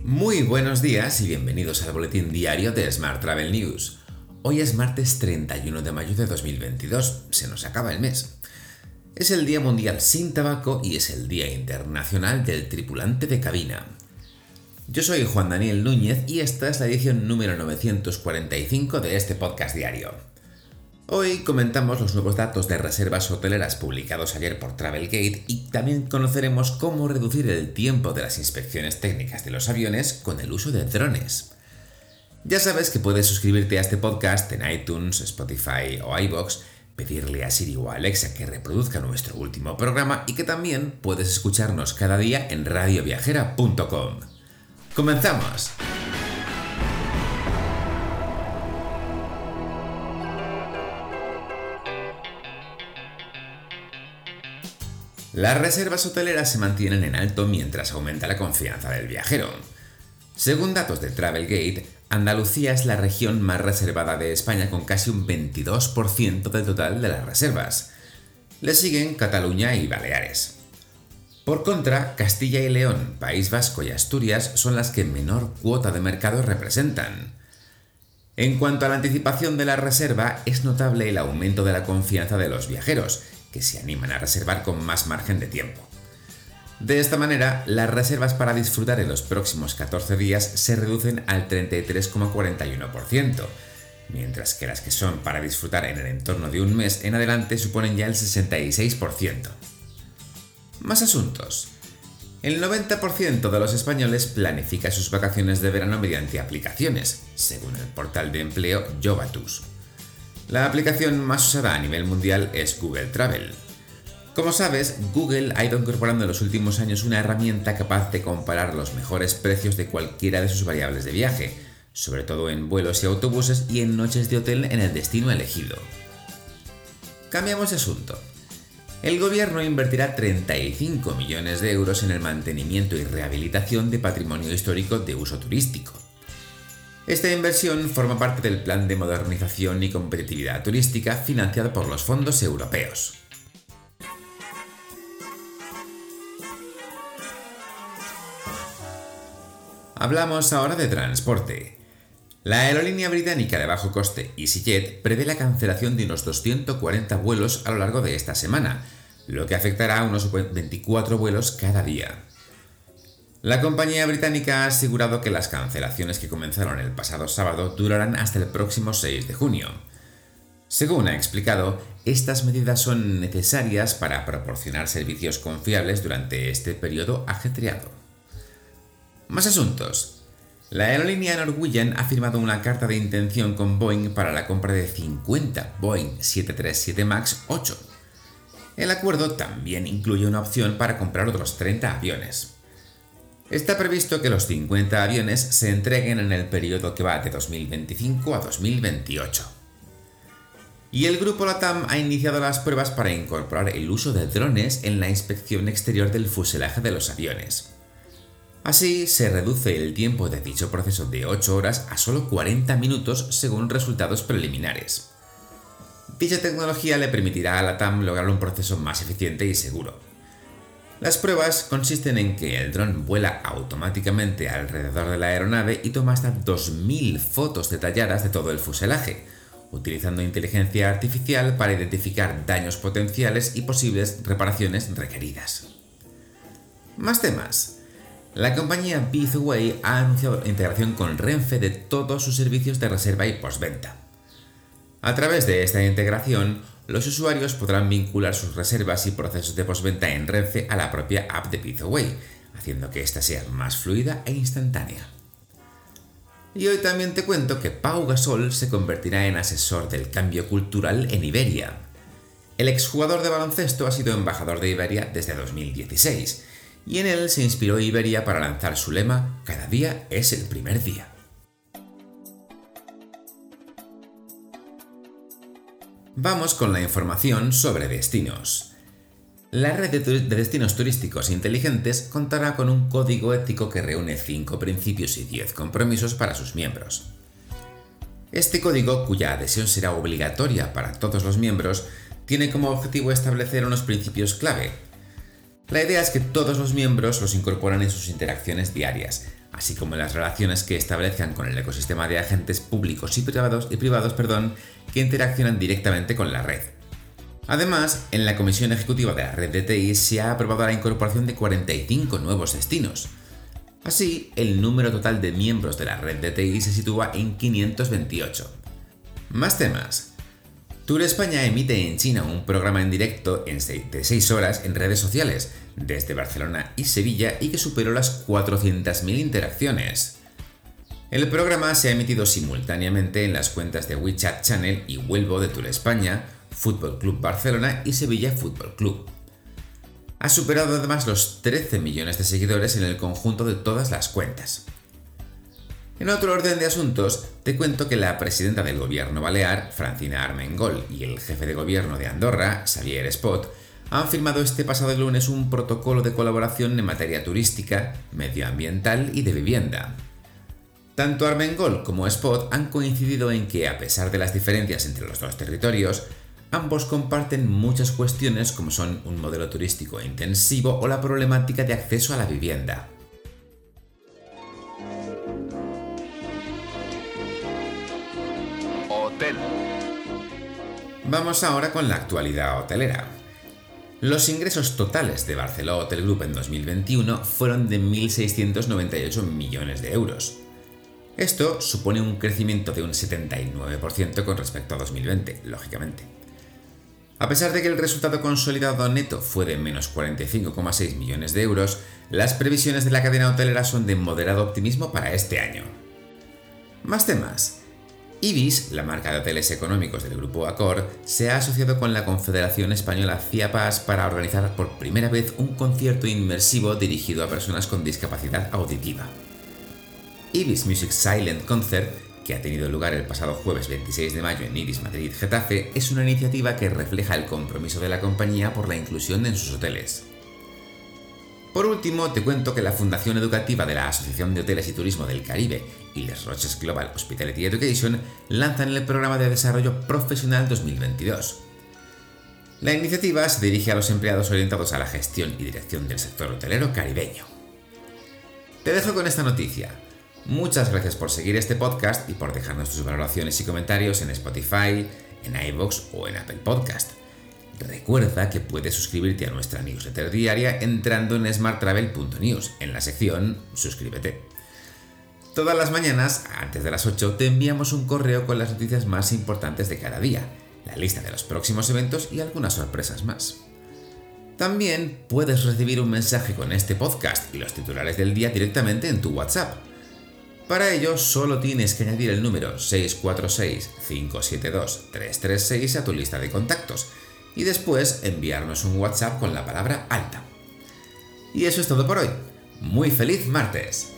Muy buenos días y bienvenidos al boletín diario de Smart Travel News. Hoy es martes 31 de mayo de 2022, se nos acaba el mes. Es el Día Mundial sin Tabaco y es el Día Internacional del Tripulante de Cabina. Yo soy Juan Daniel Núñez y esta es la edición número 945 de este podcast diario. Hoy comentamos los nuevos datos de reservas hoteleras publicados ayer por Travelgate y también conoceremos cómo reducir el tiempo de las inspecciones técnicas de los aviones con el uso de drones. Ya sabes que puedes suscribirte a este podcast en iTunes, Spotify o iVoox, pedirle a Siri o a Alexa que reproduzca nuestro último programa y que también puedes escucharnos cada día en radioviajera.com. ¡Comenzamos! Las reservas hoteleras se mantienen en alto mientras aumenta la confianza del viajero. Según datos de Travelgate, Andalucía es la región más reservada de España con casi un 22% del total de las reservas. Le siguen Cataluña y Baleares. Por contra, Castilla y León, País Vasco y Asturias son las que menor cuota de mercado representan. En cuanto a la anticipación de la reserva, es notable el aumento de la confianza de los viajeros, que se animan a reservar con más margen de tiempo. De esta manera, las reservas para disfrutar en los próximos 14 días se reducen al 33,41%, mientras que las que son para disfrutar en el entorno de un mes en adelante suponen ya el 66%. Más asuntos. El 90% de los españoles planifica sus vacaciones de verano mediante aplicaciones, según el portal de empleo Jovatus. La aplicación más usada a nivel mundial es Google Travel. Como sabes, Google ha ido incorporando en los últimos años una herramienta capaz de comparar los mejores precios de cualquiera de sus variables de viaje, sobre todo en vuelos y autobuses y en noches de hotel en el destino elegido. Cambiamos de asunto. El gobierno invertirá 35 millones de euros en el mantenimiento y rehabilitación de patrimonio histórico de uso turístico. Esta inversión forma parte del Plan de Modernización y Competitividad Turística financiado por los fondos europeos. Hablamos ahora de transporte. La aerolínea británica de bajo coste EasyJet prevé la cancelación de unos 240 vuelos a lo largo de esta semana, lo que afectará a unos 24 vuelos cada día. La compañía británica ha asegurado que las cancelaciones que comenzaron el pasado sábado durarán hasta el próximo 6 de junio. Según ha explicado, estas medidas son necesarias para proporcionar servicios confiables durante este periodo ajetreado. Más asuntos. La aerolínea Norwegian ha firmado una carta de intención con Boeing para la compra de 50 Boeing 737 MAX 8. El acuerdo también incluye una opción para comprar otros 30 aviones. Está previsto que los 50 aviones se entreguen en el periodo que va de 2025 a 2028. Y el grupo LATAM ha iniciado las pruebas para incorporar el uso de drones en la inspección exterior del fuselaje de los aviones. Así, se reduce el tiempo de dicho proceso de 8 horas a solo 40 minutos según resultados preliminares. Dicha tecnología le permitirá a LATAM lograr un proceso más eficiente y seguro. Las pruebas consisten en que el dron vuela automáticamente alrededor de la aeronave y toma hasta 2000 fotos detalladas de todo el fuselaje, utilizando inteligencia artificial para identificar daños potenciales y posibles reparaciones requeridas. Más temas. La compañía Bizway ha anunciado la integración con Renfe de todos sus servicios de reserva y postventa. A través de esta integración, los usuarios podrán vincular sus reservas y procesos de postventa en Renfe a la propia app de Bizway, haciendo que ésta sea más fluida e instantánea. Y hoy también te cuento que Pau Gasol se convertirá en asesor del cambio cultural en Iberia. El exjugador de baloncesto ha sido embajador de Iberia desde 2016, y en él se inspiró Iberia para lanzar su lema «Cada día es el primer día». Vamos con la información sobre destinos. La red de destinos turísticos inteligentes contará con un código ético que reúne 5 principios y 10 compromisos para sus miembros. Este código, cuya adhesión será obligatoria para todos los miembros, tiene como objetivo establecer unos principios clave. La idea es que todos los miembros los incorporan en sus interacciones diarias, así como las relaciones que establezcan con el ecosistema de agentes públicos y privados, que interaccionan directamente con la red. Además, en la Comisión Ejecutiva de la Red de TI se ha aprobado la incorporación de 45 nuevos destinos. Así, el número total de miembros de la Red de TI se sitúa en 528. Más temas. Tour España emite en China un programa en directo de 6 horas en redes sociales, desde Barcelona y Sevilla, y que superó las 400.000 interacciones. El programa se ha emitido simultáneamente en las cuentas de WeChat Channel y Weibo de Tour España, Fútbol Club Barcelona y Sevilla Fútbol Club. Ha superado además los 13 millones de seguidores en el conjunto de todas las cuentas. En otro orden de asuntos, te cuento que la presidenta del gobierno balear, Francina Armengol, y el jefe de gobierno de Andorra, Xavier Espot, han firmado este pasado lunes un protocolo de colaboración en materia turística, medioambiental y de vivienda. Tanto Armengol como Espot han coincidido en que, a pesar de las diferencias entre los dos territorios, ambos comparten muchas cuestiones como son un modelo turístico intensivo o la problemática de acceso a la vivienda. Hotel. Vamos ahora con la actualidad hotelera. Los ingresos totales de Barceló Hotel Group en 2021 fueron de 1.698 millones de euros. Esto supone un crecimiento de un 79% con respecto a 2020, lógicamente. A pesar de que el resultado consolidado neto fue de menos 45,6 millones de euros, las previsiones de la cadena hotelera son de moderado optimismo para este año. Más temas. Ibis, la marca de hoteles económicos del grupo Accor, se ha asociado con la Confederación Española CIAPAS para organizar por primera vez un concierto inmersivo dirigido a personas con discapacidad auditiva. Ibis Music Silent Concert, que ha tenido lugar el pasado jueves 26 de mayo en Ibis Madrid Getafe, es una iniciativa que refleja el compromiso de la compañía por la inclusión en sus hoteles. Por último, te cuento que la Fundación Educativa de la Asociación de Hoteles y Turismo del Caribe y Les Roches Global Hospitality Education lanzan el programa de desarrollo profesional 2022. La iniciativa se dirige a los empleados orientados a la gestión y dirección del sector hotelero caribeño. Te dejo con esta noticia. Muchas gracias por seguir este podcast y por dejarnos tus valoraciones y comentarios en Spotify, en iVoox o en Apple Podcast. Recuerda que puedes suscribirte a nuestra newsletter diaria entrando en smarttravel.news en la sección Suscríbete. Todas las mañanas, antes de las 8, te enviamos un correo con las noticias más importantes de cada día, la lista de los próximos eventos y algunas sorpresas más. También puedes recibir un mensaje con este podcast y los titulares del día directamente en tu WhatsApp. Para ello, solo tienes que añadir el número 646-572-336 a tu lista de contactos y después enviarnos un WhatsApp con la palabra alta. Y eso es todo por hoy. ¡Muy feliz martes!